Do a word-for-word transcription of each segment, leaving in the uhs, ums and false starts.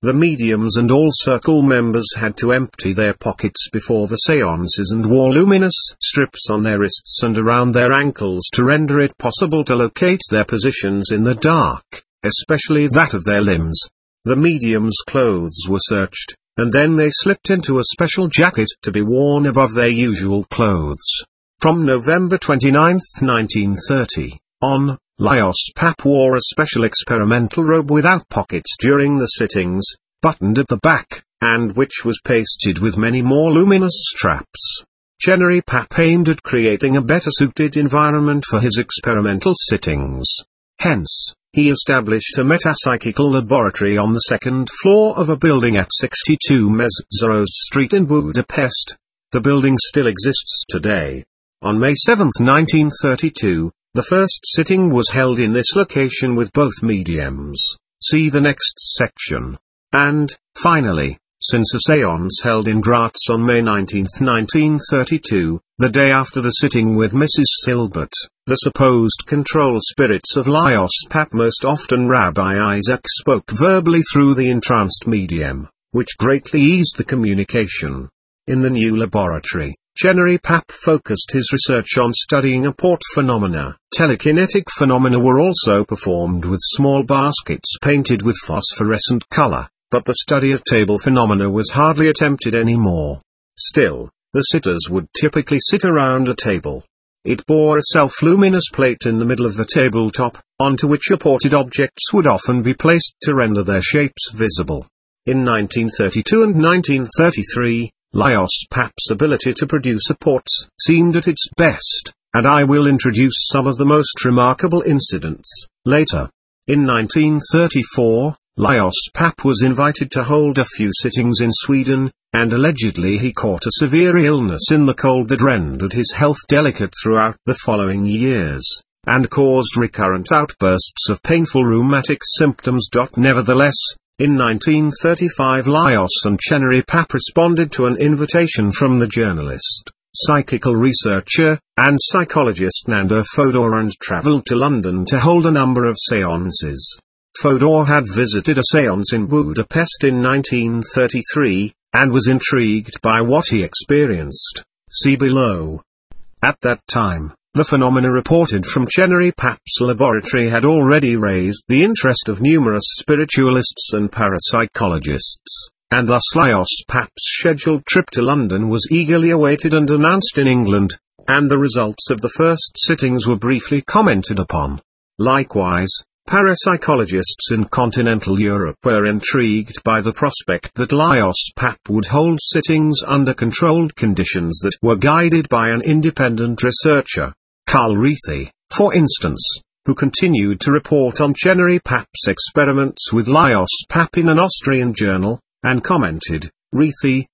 The mediums and all circle members had to empty their pockets before the seances and wore luminous strips on their wrists and around their ankles to render it possible to locate their positions in the dark, especially that of their limbs. The mediums' clothes were searched, and then they slipped into a special jacket to be worn above their usual clothes. From November twenty-ninth, nineteen thirty, on, Lajos Pap wore a special experimental robe without pockets during the sittings, buttoned at the back, and which was pasted with many more luminous straps. Chenery Pap aimed at creating a better suited environment for his experimental sittings. Hence, he established a metapsychical laboratory on the second floor of a building at sixty-two Meszaros Street in Budapest. The building still exists today. On May seventh, nineteen thirty-two, the first sitting was held in this location with both mediums. See the next section. And, finally, since a séance held in Graz on May nineteenth, nineteen thirty-two, the day after the sitting with Missus Silbert, the supposed control spirits of Lajos Pap, most often Rabbi Isaac, spoke verbally through the entranced medium, which greatly eased the communication. In the new laboratory, Chenery Pap focused his research on studying occult phenomena. Telekinetic phenomena were also performed with small baskets painted with phosphorescent color, but the study of table phenomena was hardly attempted anymore. Still, the sitters would typically sit around a table. It bore a self-luminous plate in the middle of the tabletop, onto which apported objects would often be placed to render their shapes visible. In nineteen thirty-two and nineteen thirty-three, Lajos Pap's ability to produce apports seemed at its best, and I will introduce some of the most remarkable incidents later. In nineteen thirty-four, Lajos Pap was invited to hold a few sittings in Sweden, and allegedly he caught a severe illness in the cold that rendered his health delicate throughout the following years, and caused recurrent outbursts of painful rheumatic symptoms. Nevertheless, in nineteen thirty-five, Lajos and Chenery Pap responded to an invitation from the journalist, psychical researcher, and psychologist Nandor Fodor and traveled to London to hold a number of seances. Fodor had visited a seance in Budapest in nineteen thirty-three, and was intrigued by what he experienced. See below. At that time, the phenomena reported from Chenery Pap's laboratory had already raised the interest of numerous spiritualists and parapsychologists, and thus Lajos Pap's scheduled trip to London was eagerly awaited and announced in England, and the results of the first sittings were briefly commented upon. Likewise, parapsychologists in continental Europe were intrigued by the prospect that Lajos Pap would hold sittings under controlled conditions that were guided by an independent researcher, Karl Riethi, for instance, who continued to report on Chenery Pap's experiments with Lajos Pap in an Austrian journal, and commented, Riethi,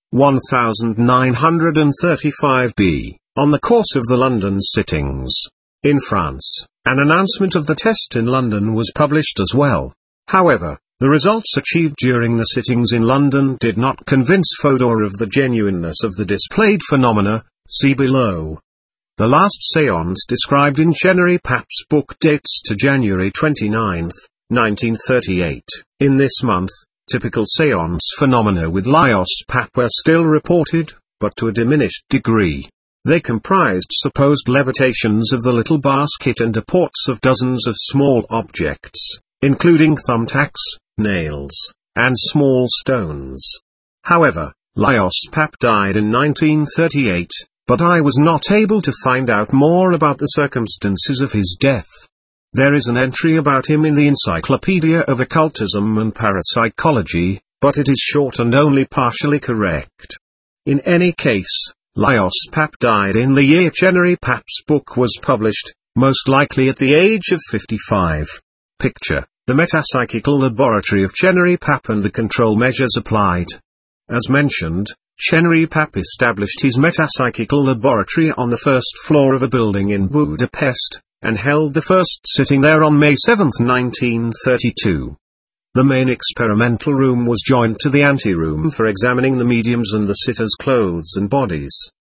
nineteen thirty-five b, on the course of the London sittings. In France, an announcement of the test in London was published as well. However, the results achieved during the sittings in London did not convince Fodor of the genuineness of the displayed phenomena. See below. The last séance described in Chenery Pap's book dates to January twenty-ninth, nineteen thirty-eight. In this month, typical séance phenomena with Lajos Pap were still reported, but to a diminished degree. They comprised supposed levitations of the little basket and apports of dozens of small objects, including thumbtacks, nails, and small stones. However, Lajos Pap died in nineteen thirty-eight, but I was not able to find out more about the circumstances of his death. There is an entry about him in the Encyclopedia of Occultism and Parapsychology, but it is short and only partially correct. In any case, Lajos Pap died in the year Chenery Pap's book was published, most likely at the age of fifty-five. Picture, the metapsychical laboratory of Chenery Pap and the control measures applied. As mentioned, Chenery Pap established his metapsychical laboratory on the first floor of a building in Budapest, and held the first sitting there on May seventh, nineteen thirty-two. The main experimental room was joined to the anteroom for examining the mediums and the sitters' clothes and bodies,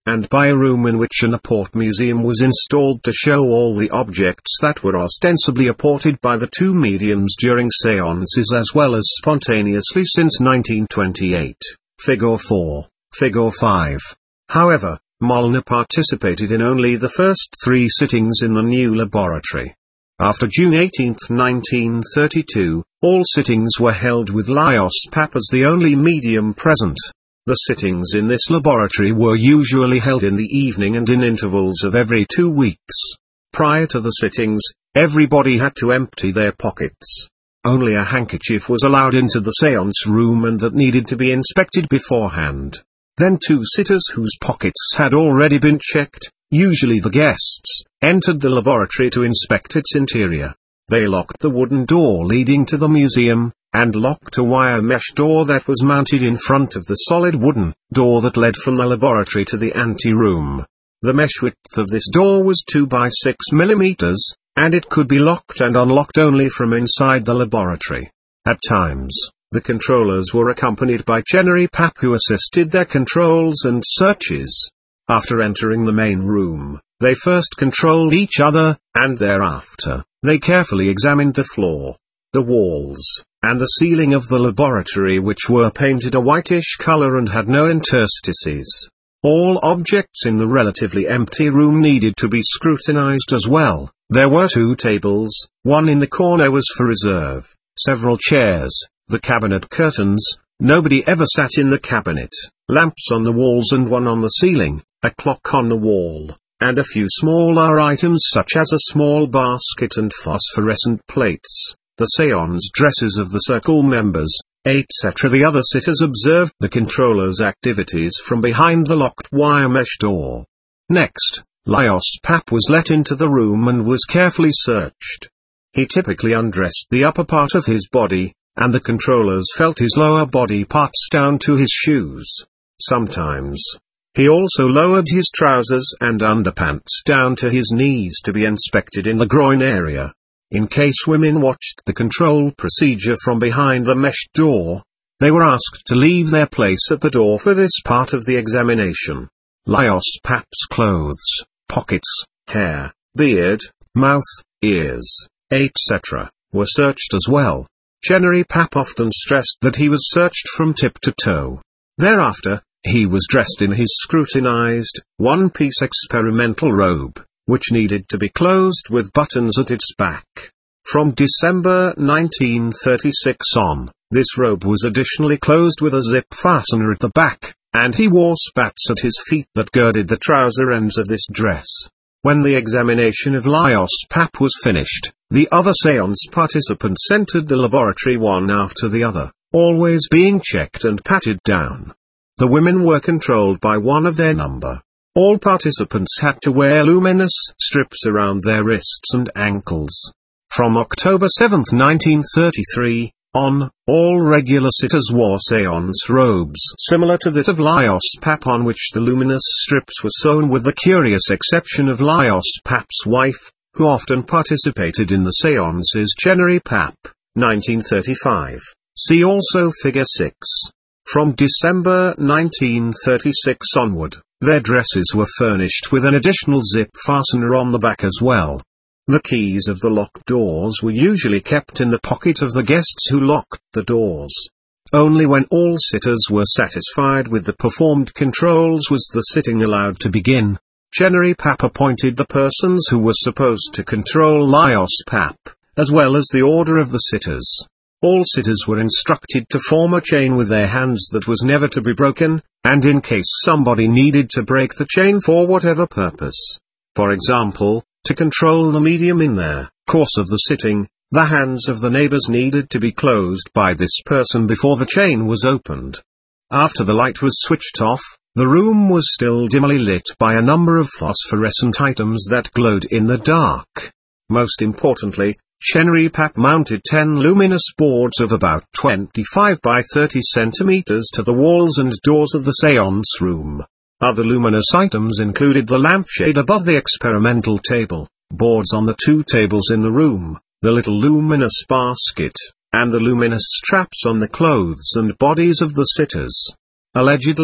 and by a room in which an apport museum was installed to show all the objects that were ostensibly apported by the two mediums during seances as well as spontaneously since nineteen twenty-eight. Figure four. Figure five. However, Molnar participated in only the first three sittings in the new laboratory. After June eighteenth nineteen thirty-two, all sittings were held with Lajos Pap as the only medium present. The sittings in this laboratory were usually held in the evening and in intervals of every two weeks. Prior to the sittings, everybody had to empty their pockets. Only a handkerchief was allowed into the séance room and that needed to be inspected beforehand. Then two sitters whose pockets had already been checked, usually the guests, entered the laboratory to inspect its interior. They locked the wooden door leading to the museum, and locked a wire mesh door that was mounted in front of the solid wooden door that led from the laboratory to the ante-room. The mesh width of this door was two by six millimeters, and it could be locked and unlocked only from inside the laboratory. At times, the controllers were accompanied by Chenery Pap who assisted their controls and searches. After entering the main room, they first controlled each other, and thereafter, they carefully examined the floor, the walls, and the ceiling of the laboratory which were painted a whitish color and had no interstices. All objects in the relatively empty room needed to be scrutinized as well. There were two tables, one in the corner was for reserve, several chairs, the cabinet curtains, nobody ever sat in the cabinet, lamps on the walls and one on the ceiling, a clock on the wall, and a few smaller items such as a small basket and phosphorescent plates, the séance dresses of the circle members, et cetera. The other sitters observed the controller's activities from behind the locked wire mesh door. Next, Lajos Pap was let into the room and was carefully searched. He typically undressed the upper part of his body, and the controllers felt his lower body parts down to his shoes. Sometimes, he also lowered his trousers and underpants down to his knees to be inspected in the groin area. In case women watched the control procedure from behind the mesh door, they were asked to leave their place at the door for this part of the examination. Lajos Pap's clothes, pockets, hair, beard, mouth, ears, et cetera, were searched as well. Chenery Pap often stressed that he was searched from tip to toe. Thereafter, he was dressed in his scrutinized, one-piece experimental robe, which needed to be closed with buttons at its back. From December nineteen thirty-six on, this robe was additionally closed with a zip fastener at the back, and he wore spats at his feet that girded the trouser ends of this dress. When the examination of Lajos Pap was finished, the other séance participants entered the laboratory one after the other, always being checked and patted down. The women were controlled by one of their number. All participants had to wear luminous strips around their wrists and ankles. From October seventh nineteen thirty-three, on, all regular sitters wore séance robes similar to that of Lajos Pap on which the luminous strips were sewn with the curious exception of Lajos Pap's wife, who often participated in the séances. Chenery Pap, nineteen thirty-five. See also Figure six. From December nineteen thirty-six onward, their dresses were furnished with an additional zip fastener on the back as well. The keys of the locked doors were usually kept in the pocket of the guests who locked the doors. Only when all sitters were satisfied with the performed controls was the sitting allowed to begin. Chenery Pap appointed the persons who were supposed to control Lajos Pap, as well as the order of the sitters. All sitters were instructed to form a chain with their hands that was never to be broken, and in case somebody needed to break the chain for whatever purpose, for example, to control the medium in their course of the sitting, the hands of the neighbors needed to be closed by this person before the chain was opened. After the light was switched off, the room was still dimly lit by a number of phosphorescent items that glowed in the dark. Most importantly, Chenery Pap mounted ten luminous boards of about twenty-five by thirty centimeters to the walls and doors of the séance room. Other luminous items included the lampshade above the experimental table, boards on the two tables in the room, the little luminous basket, and the luminous straps on the clothes and bodies of the sitters. Allegedly,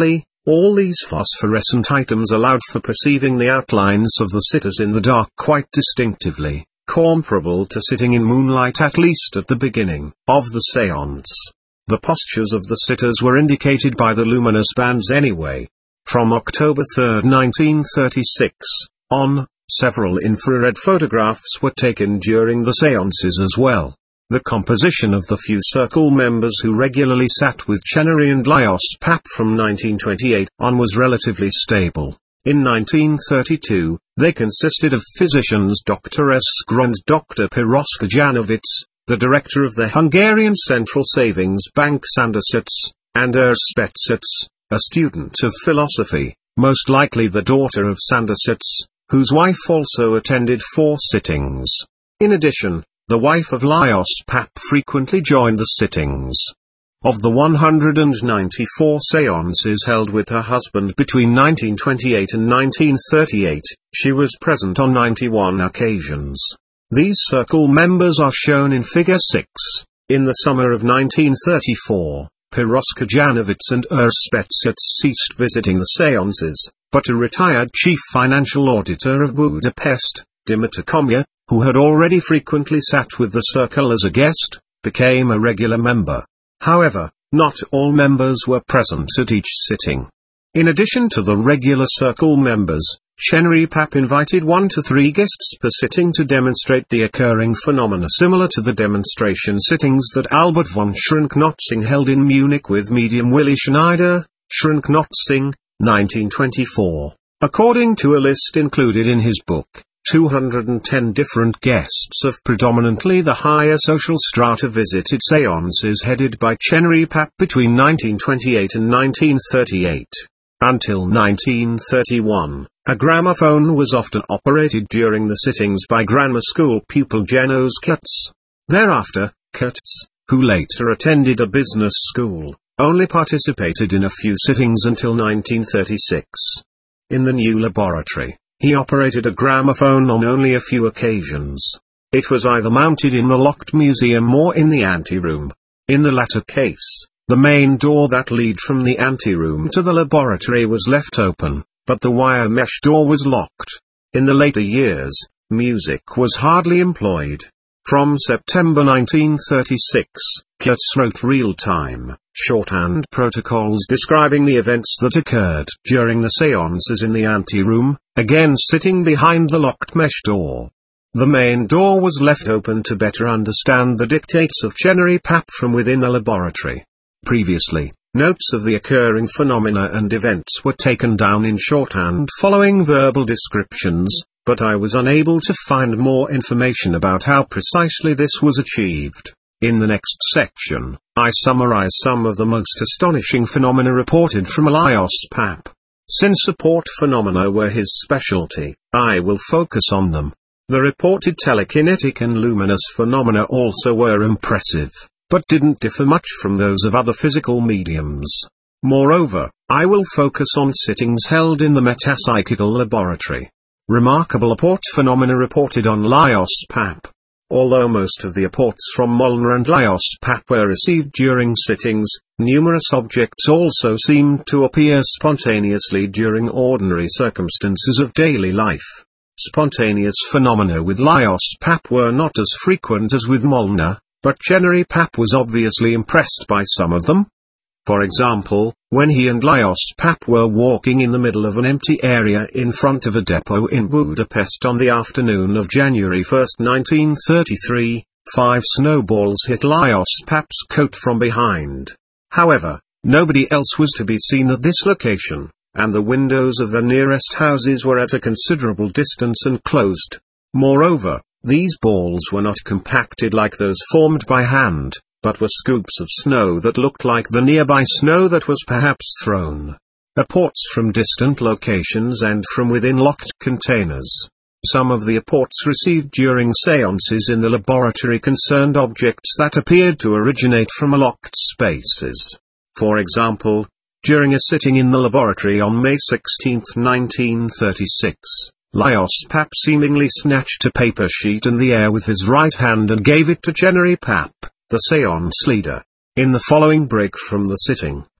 All these phosphorescent items allowed for perceiving the outlines of the sitters in the dark quite distinctively, comparable to sitting in moonlight at least at the beginning of the séance. The postures of the sitters were indicated by the luminous bands anyway. From October third nineteen thirty-six, on, several infrared photographs were taken during the séances as well. The composition of the few circle members who regularly sat with Chenery and Laios Pap from nineteen twenty-eight on was relatively stable. In nineteen thirty-two, they consisted of physicians Doctor Eskra and Doctor Piroska Janovic, the director of the Hungarian Central Savings Bank Sandersits, and Urs Spetsits, a student of philosophy, most likely the daughter of Sandersits, whose wife also attended four sittings. In addition, the wife of Laios Pap frequently joined the sittings. Of the one hundred ninety-four séances held with her husband between nineteen twenty-eight and nineteen thirty-eight, she was present on ninety-one occasions. These circle members are shown in Figure six. In the summer of nineteen thirty-four, Piroska Janovic and Urs Spetsits ceased visiting the séances, but a retired chief financial auditor of Budapest, Dimitar Komja, who had already frequently sat with the circle as a guest, became a regular member. However, not all members were present at each sitting. In addition to the regular circle members, Chenery Pap invited one to three guests per sitting to demonstrate the occurring phenomena similar to the demonstration sittings that Albert von Schrenck-Notzing held in Munich with medium Willy Schneider, Schrenck-Notzing, nineteen twenty-four. According to a list included in his book, two hundred ten different guests of predominantly the higher social strata visited séances headed by Chenery Pap between nineteen twenty-eight and nineteen thirty-eight. Until nineteen thirty-one, a gramophone was often operated during the sittings by grammar school pupil Janos Kurtz. Thereafter, Kurtz, who later attended a business school, only participated in a few sittings until nineteen thirty-six. In the new laboratory, he operated a gramophone on only a few occasions. It was either mounted in the locked museum or in the anteroom. In the latter case, the main door that led from the anteroom to the laboratory was left open, but the wire mesh door was locked. In the later years, music was hardly employed. From September nineteen thirty-six, Kurtz wrote real-time, shorthand protocols describing the events that occurred during the séances in the anteroom, again sitting behind the locked mesh door. The main door was left open to better understand the dictates of Chenery Pap from within the laboratory. Previously, notes of the occurring phenomena and events were taken down in shorthand following verbal descriptions, but I was unable to find more information about how precisely this was achieved. In the next section, I summarize some of the most astonishing phenomena reported from Laios Pap. Since support phenomena were his specialty, I will focus on them. The reported telekinetic and luminous phenomena also were impressive, but didn't differ much from those of other physical mediums. Moreover, I will focus on sittings held in the metapsychical laboratory. Remarkable apport phenomena reported on Laios Pap. Although most of the apports from Molnar and Laios Pap were received during sittings, numerous objects also seemed to appear spontaneously during ordinary circumstances of daily life. Spontaneous phenomena with Laios Pap were not as frequent as with Molnar, but Chenery Pap was obviously impressed by some of them. For example, when he and Laios Pap were walking in the middle of an empty area in front of a depot in Budapest on the afternoon of January first nineteen thirty-three, five snowballs hit Laios Pap's coat from behind. However, nobody else was to be seen at this location, and the windows of the nearest houses were at a considerable distance and closed. Moreover, these balls were not compacted like those formed by hand, but were scoops of snow that looked like the nearby snow that was perhaps thrown. Apports from distant locations and from within locked containers. Some of the apports received during séances in the laboratory concerned objects that appeared to originate from locked spaces. For example, during a sitting in the laboratory on May sixteenth nineteen thirty-six, Laios Pap seemingly snatched a paper sheet in the air with his right hand and gave it to Chenery Pap, the séance leader. In the following break from the sitting,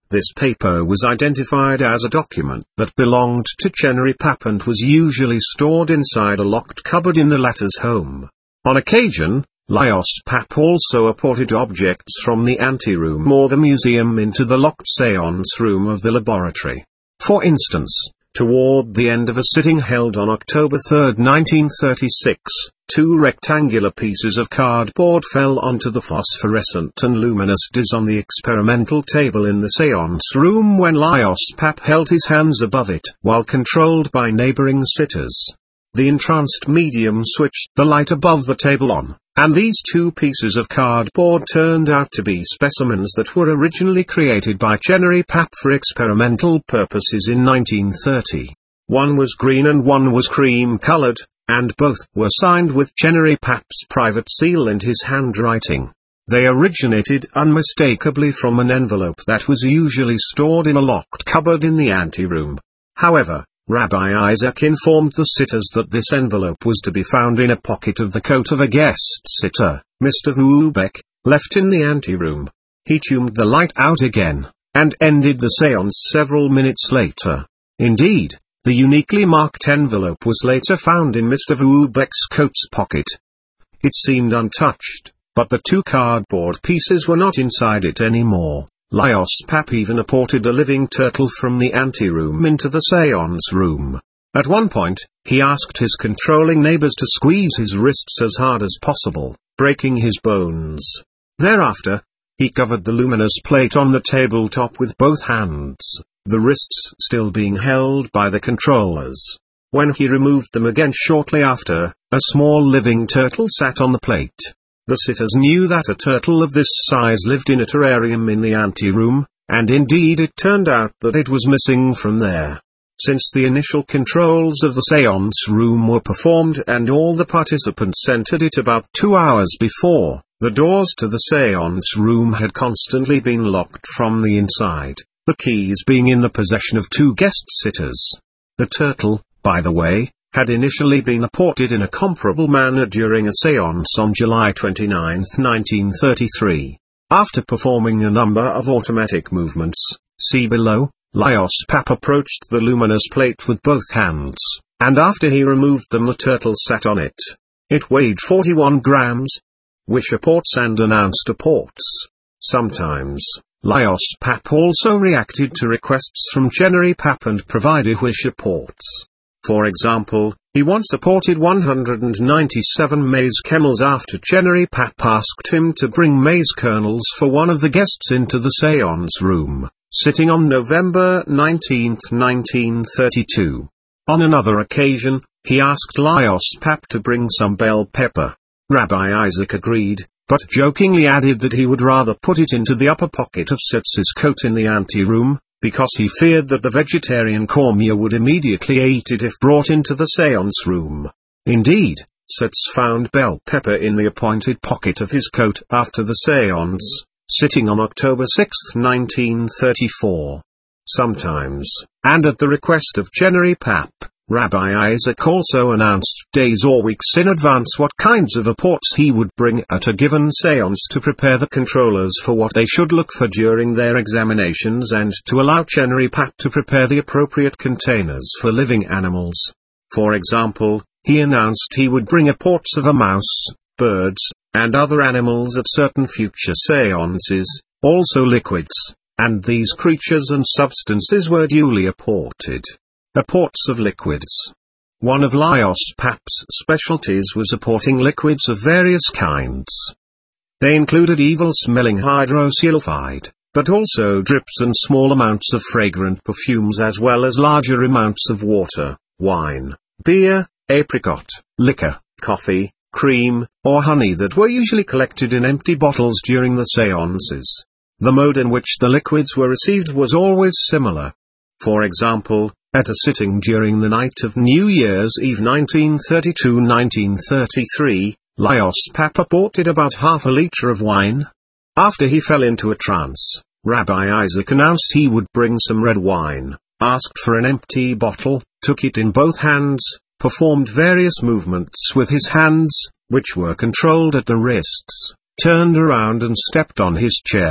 This paper was identified as a document that belonged to Chenery Pap and was usually stored inside a locked cupboard in the latter's home. On occasion, Laios Pap also apported objects from the anteroom or the museum into the locked séance room of the laboratory. For instance, toward the end of a sitting held on October third nineteen thirty-six, two rectangular pieces of cardboard fell onto the phosphorescent and luminous disc on the experimental table in the séance room when Laios Pap held his hands above it while controlled by neighboring sitters. The entranced medium switched the light above the table on, and these two pieces of cardboard turned out to be specimens that were originally created by Chenery Pap for experimental purposes in nineteen thirty. One was green and one was cream-colored, and both were signed with Chenery Pap's private seal and his handwriting. They originated unmistakably from an envelope that was usually stored in a locked cupboard in the anteroom. However, Rabbi Isaac informed the sitters that this envelope was to be found in a pocket of the coat of a guest sitter, Mister Vubeck, left in the anteroom. He tuned the light out again, and ended the séance several minutes later. Indeed, the uniquely marked envelope was later found in Mister Vubeck's coat's pocket. It seemed untouched, but the two cardboard pieces were not inside it anymore. Laios Pap even apported a living turtle from the anteroom into the séance room. At one point, he asked his controlling neighbors to squeeze his wrists as hard as possible, breaking his bones. Thereafter, he covered the luminous plate on the tabletop with both hands, the wrists still being held by the controllers. When he removed them again shortly after, a small living turtle sat on the plate. The sitters knew that a turtle of this size lived in a terrarium in the anteroom, and indeed it turned out that it was missing from there. Since the initial controls of the séance room were performed and all the participants entered it about two hours before, the doors to the séance room had constantly been locked from the inside, the keys being in the possession of two guest sitters. The turtle, by the way, had initially been apported in a comparable manner during a séance on July twenty-ninth nineteen thirty-three. After performing a number of automatic movements, see below, Laios Pap approached the luminous plate with both hands, and after he removed them the turtle sat on it. It weighed forty-one grams. Wish apports and announced apports. Sometimes, Laios Pap also reacted to requests from Chenery Pap and provided wish apports. For example, he once apported one hundred ninety-seven maize kernels after Chenery Pap asked him to bring maize kernels for one of the guests into the séance room, sitting on November nineteenth nineteen thirty-two. On another occasion, he asked Laios Pap to bring some bell pepper. Rabbi Isaac agreed, but jokingly added that he would rather put it into the upper pocket of Sitz's coat in the anteroom, because he feared that the vegetarian Cormier would immediately eat it if brought into the séance room. Indeed, Sitz found bell pepper in the appointed pocket of his coat after the séance, sitting on October sixth nineteen thirty-four. Sometimes, and at the request of Chenery Pap, Rabbi Isaac also announced days or weeks in advance what kinds of apports he would bring at a given séance to prepare the controllers for what they should look for during their examinations and to allow Chenery Pap to prepare the appropriate containers for living animals. For example, he announced he would bring apports of a mouse, birds, and other animals at certain future séances, also liquids, and these creatures and substances were duly apported. Apports of liquids. One of Laios Pap's specialties was apporting liquids of various kinds. They included evil-smelling hydrosulfide, but also drips and small amounts of fragrant perfumes as well as larger amounts of water, wine, beer, apricot, liquor, coffee, cream, or honey that were usually collected in empty bottles during the séances. The mode in which the liquids were received was always similar. For example, at a sitting during the night of New Year's Eve nineteen thirty-two to nineteen thirty-three, Laios Pap apported about half a liter of wine. After he fell into a trance, Rabbi Isaac announced he would bring some red wine, asked for an empty bottle, took it in both hands, performed various movements with his hands, which were controlled at the wrists, turned around and stepped on his chair.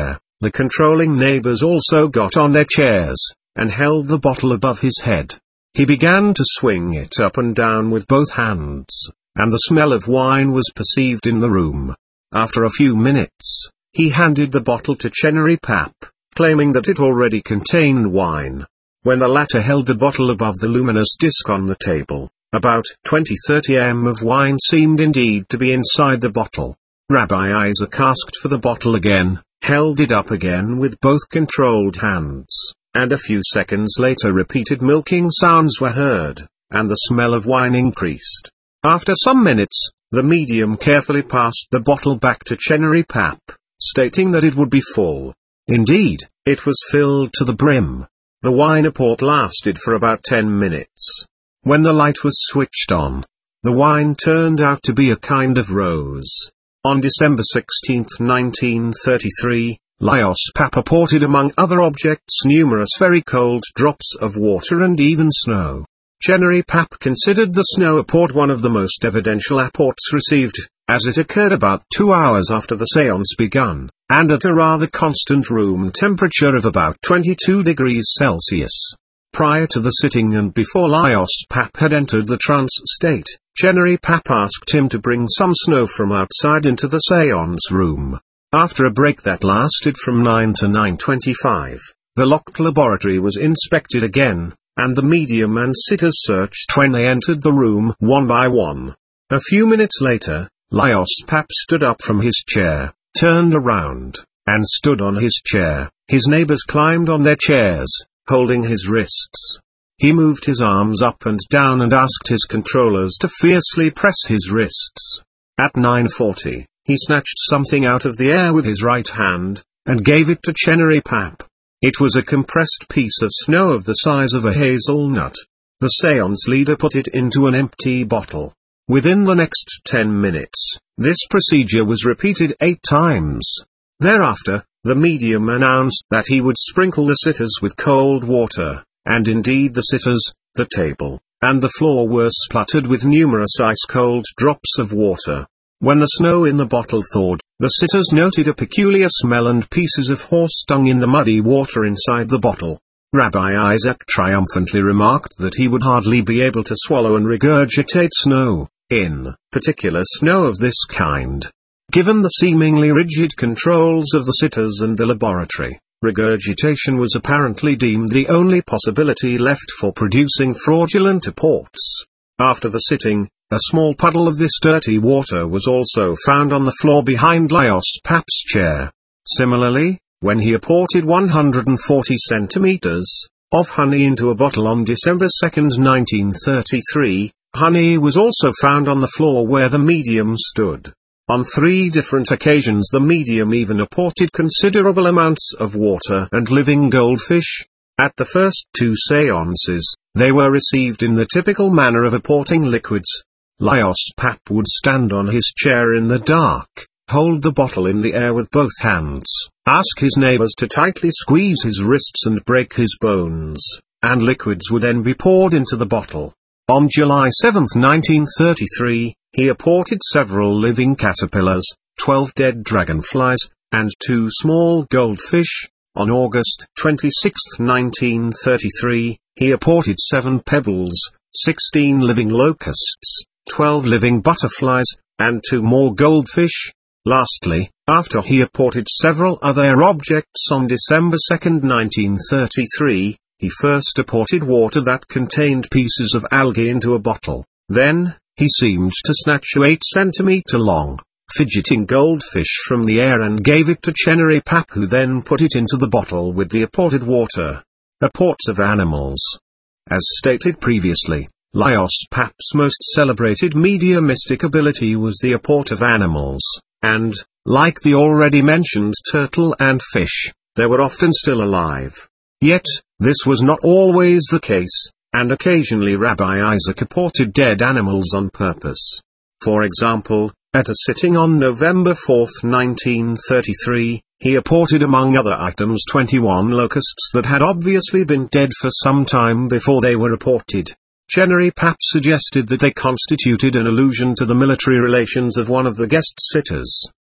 The controlling neighbors also got on their chairs, and held the bottle above his head. He began to swing it up and down with both hands, and the smell of wine was perceived in the room. After a few minutes, he handed the bottle to Chenery Pap, claiming that it already contained wine. When the latter held the bottle above the luminous disc on the table, about twenty to thirty milliliters of wine seemed indeed to be inside the bottle. Rabbi Isaac asked for the bottle again, held it up again with both controlled hands, and a few seconds later repeated milking sounds were heard, and the smell of wine increased. After some minutes, the medium carefully passed the bottle back to Chenery Pap, stating that it would be full. Indeed, it was filled to the brim. The wine apport lasted for about ten minutes. When the light was switched on, the wine turned out to be a kind of rose. On December sixteenth nineteen thirty-three, Laios Pap apported among other objects numerous very cold drops of water and even snow. Chenery Pap considered the snow apport one of the most evidential apports received, as it occurred about two hours after the séance begun, and at a rather constant room temperature of about twenty-two degrees Celsius. Prior to the sitting and before Laios Pap had entered the trance state, Chenery Pap asked him to bring some snow from outside into the séance room. After a break that lasted from nine to nine twenty-five, the locked laboratory was inspected again, and the medium and sitters searched when they entered the room one by one. A few minutes later, Laios Pap stood up from his chair, turned around, and stood on his chair. His neighbors climbed on their chairs, holding his wrists. He moved his arms up and down and asked his controllers to fiercely press his wrists. At nine forty, he snatched something out of the air with his right hand, and gave it to Chenery Pap. It was a compressed piece of snow of the size of a hazelnut. The séance leader put it into an empty bottle. Within the next ten minutes, this procedure was repeated eight times. Thereafter, the medium announced that he would sprinkle the sitters with cold water, and indeed the sitters, the table, and the floor were spluttered with numerous ice-cold drops of water. When the snow in the bottle thawed, the sitters noted a peculiar smell and pieces of horse dung in the muddy water inside the bottle. Rabbi Isaac triumphantly remarked that he would hardly be able to swallow and regurgitate snow, in particular snow of this kind. Given the seemingly rigid controls of the sitters and the laboratory, regurgitation was apparently deemed the only possibility left for producing fraudulent apports. After the sitting, a small puddle of this dirty water was also found on the floor behind Laios Pap's chair. Similarly, when he apported one hundred forty centimeters of honey into a bottle on December second nineteen thirty-three, honey was also found on the floor where the medium stood. On three different occasions the medium even apported considerable amounts of water and living goldfish. At the first two séances, they were received in the typical manner of apporting liquids. Laios Pap would stand on his chair in the dark, hold the bottle in the air with both hands, ask his neighbors to tightly squeeze his wrists and break his bones, and liquids would then be poured into the bottle. On July seventh nineteen thirty-three, he apported several living caterpillars, twelve dead dragonflies, and two small goldfish. On August twenty-sixth nineteen thirty-three, he apported seven pebbles, sixteen living locusts, twelve living butterflies, and two more goldfish. Lastly, after he apported several other objects on December second nineteen thirty-three, he first apported water that contained pieces of algae into a bottle. Then, he seemed to snatch a eight centimeter long, fidgeting goldfish from the air and gave it to Chenery Pap, who then put it into the bottle with the apported water. Apports of animals. As stated previously, Laios Pap's most celebrated mediumistic ability was the apport of animals, and, like the already mentioned turtle and fish, they were often still alive. Yet, this was not always the case, and occasionally Rabbi Isaac apported dead animals on purpose. For example, at a sitting on November fourth nineteen thirty-three, he apported among other items twenty-one locusts that had obviously been dead for some time before they were apported. Chenery Pap suggested that they constituted an allusion to the military relations of one of the guest sitters.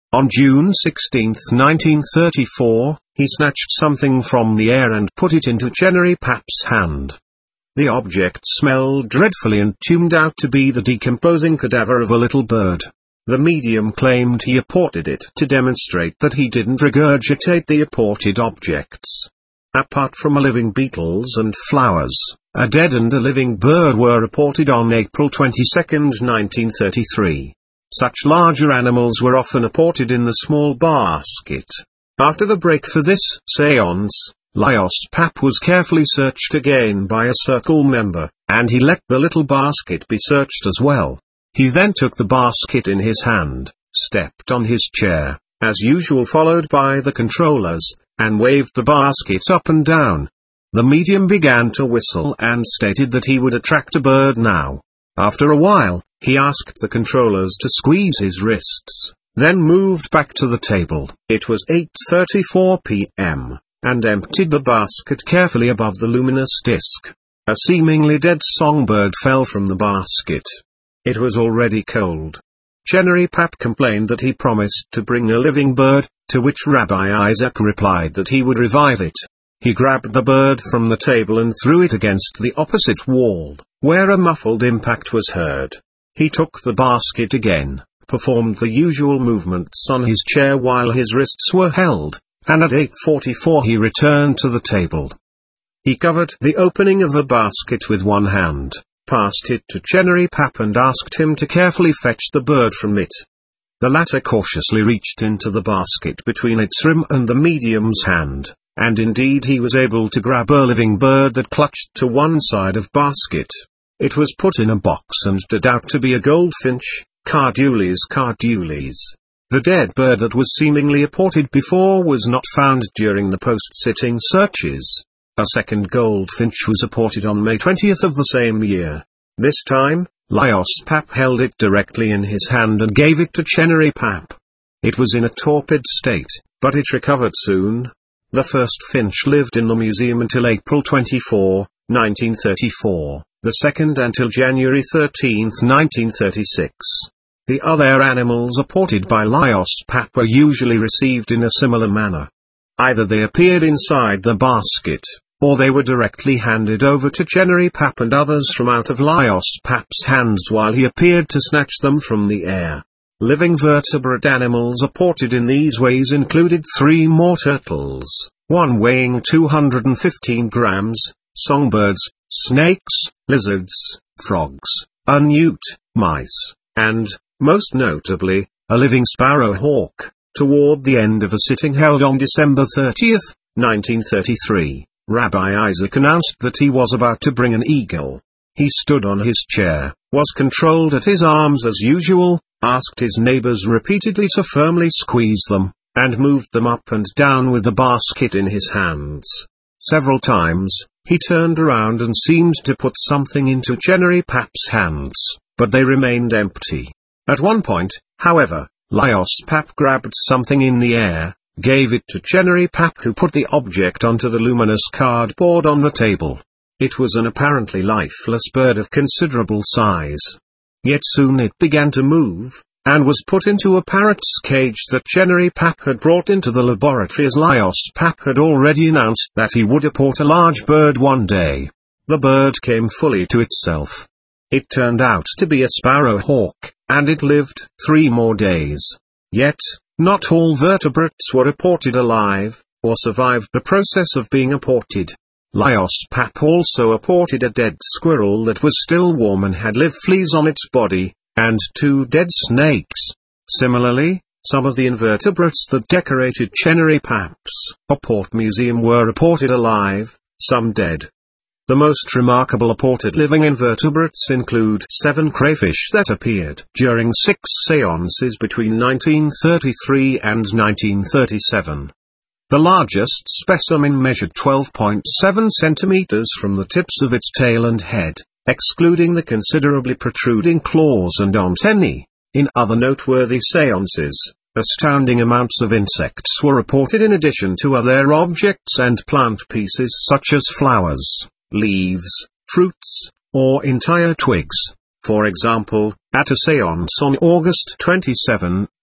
On June sixteenth nineteen thirty-four, he snatched something from the air and put it into Chenery Pap's hand. The object smelled dreadfully and turned out to be the decomposing cadaver of a little bird. The medium claimed he apported it to demonstrate that he didn't regurgitate the apported objects. Apart from a living beetles and flowers, a dead and a living bird were reported on April twenty-second nineteen thirty-three. Such larger animals were often apported in the small basket. After the break for this séance, Laios Pap was carefully searched again by a circle member, and he let the little basket be searched as well. He then took the basket in his hand, stepped on his chair, as usual followed by the controllers, and waved the basket up and down. The medium began to whistle and stated that he would attract a bird now. After a while, he asked the controllers to squeeze his wrists, then moved back to the table. It was eight thirty-four p m, and emptied the basket carefully above the luminous disc. A seemingly dead songbird fell from the basket. It was already cold. Chenery Pap complained that he promised to bring a living bird, to which Rabbi Isaac replied that he would revive it. He grabbed the bird from the table and threw it against the opposite wall, where a muffled impact was heard. He took the basket again, performed the usual movements on his chair while his wrists were held, and at eight forty-four he returned to the table. He covered the opening of the basket with one hand, passed it to Chenery Pap and asked him to carefully fetch the bird from it. The latter cautiously reached into the basket between its rim and the medium's hand, and indeed he was able to grab a living bird that clutched to one side of basket. It was put in a box and turned out to be a goldfinch, Cardules cardules. The dead bird that was seemingly apported before was not found during the post-sitting searches. A second goldfinch was apported on May twentieth of the same year. This time, Laios Pap held it directly in his hand and gave it to Chenery Pap. It was in a torpid state, but it recovered soon. The first finch lived in the museum until April twenty-fourth, nineteen thirty-four, the second until January thirteenth, nineteen thirty-six. The other animals apported by Laios Pap were usually received in a similar manner. Either they appeared inside the basket, or they were directly handed over to Chenery Pap and others from out of Laios Pap's hands while he appeared to snatch them from the air. Living vertebrate animals apported in these ways included three more turtles, one weighing two hundred fifteen grams, songbirds, snakes, lizards, frogs, a newt, mice, and, most notably, a living sparrowhawk. Toward the end of a sitting held on December thirtieth, nineteen thirty-three, Rabbi Isaac announced that he was about to bring an eagle. He stood on his chair, was controlled at his arms as usual, asked his neighbors repeatedly to firmly squeeze them, and moved them up and down with the basket in his hands. Several times, he turned around and seemed to put something into Chenery Pap's hands, but they remained empty. At one point, however, Laios Pap grabbed something in the air, gave it to Chenery Pap who put the object onto the luminous cardboard on the table. It was an apparently lifeless bird of considerable size. Yet soon it began to move, and was put into a parrot's cage that Chenery Pap had brought into the laboratory as Laios Pap had already announced that he would apport a large bird one day. The bird came fully to itself. It turned out to be a sparrowhawk, and it lived three more days. Yet, not all vertebrates were apported alive, or survived the process of being apported. Laios Pap also apported a dead squirrel that was still warm and had live fleas on its body, and two dead snakes. Similarly, some of the invertebrates that decorated Chenery Pap's apport museum were apported alive, some dead. The most remarkable apported living invertebrates include seven crayfish that appeared during six seances between nineteen thirty-three and nineteen thirty-seven. The largest specimen measured twelve point seven centimeters from the tips of its tail and head, excluding the considerably protruding claws and antennae. In other noteworthy seances, astounding amounts of insects were reported in addition to other objects and plant pieces such as flowers, leaves, fruits, or entire twigs. For example, at a seance on August twenty-seventh,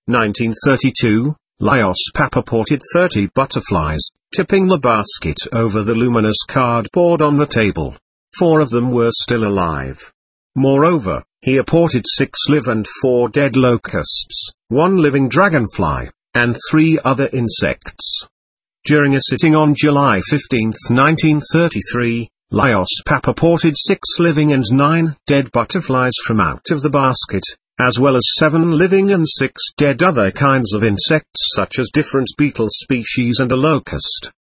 nineteen thirty-two, Laios Papa ported thirty butterflies, tipping the basket over the luminous cardboard on the table. Four of them were still alive. Moreover, he apported six live and four dead locusts, one living dragonfly, and three other insects. During a sitting on July fifteenth nineteen thirty-three, Laios Papa ported six living and nine dead butterflies from out of the basket, as well as seven living and six dead other kinds of insects such as different beetle species and a locust.